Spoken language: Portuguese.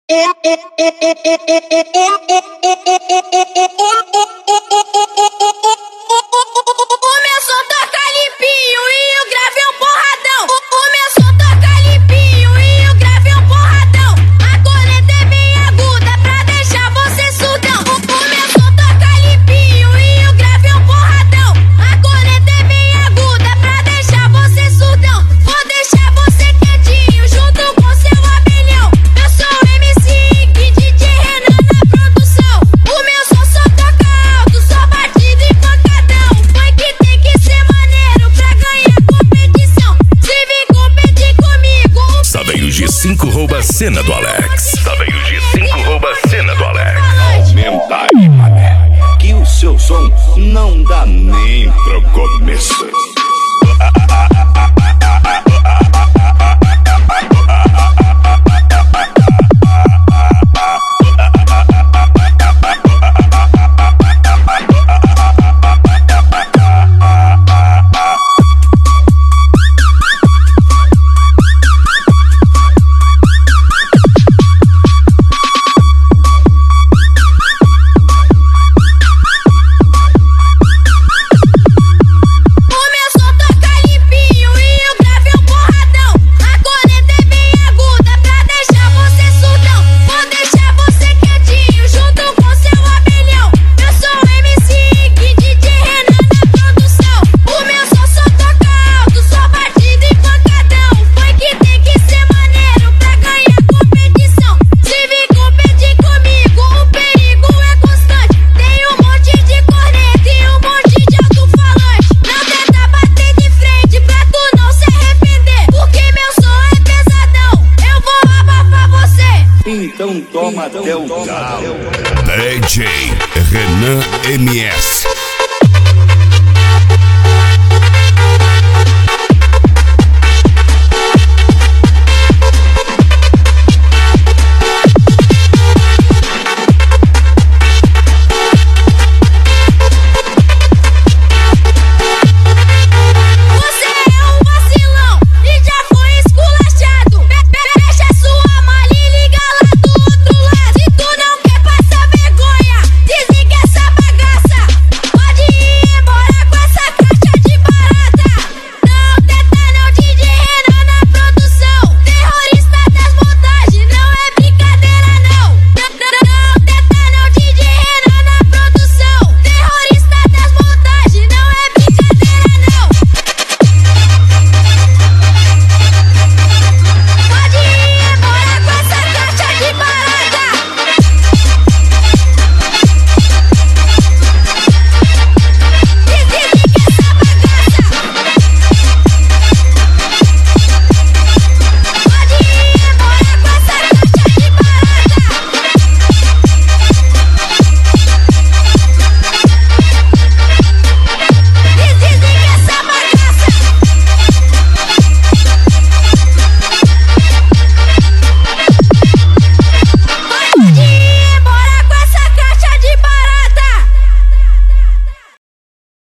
meu som toca limpinho e o grave é um porradão. O meu som toca limpinho e o grave é um porradão. A corneta é bem aguda pra deixar você surdão. O meu som toca limpinho e o grave é um porradão. A corneta é bem aguda pra deixar você surdão. Vou deixar você quietinho junto com seu abelhão. Eu sou o MC Ig, DJ Renan na produção. O meu som só toca alto, só batido e pancadão. Funk tem que ser maneiro pra ganhar competição. Se vir competir comigo, Saveiros de 5 rouba a cena do Alex. Saveiros de 5 rouba a cena do Alex. Aumenta aí, mané, que o seu som não dá nem pro começo. Então toma até o galo. DJ Renan MS.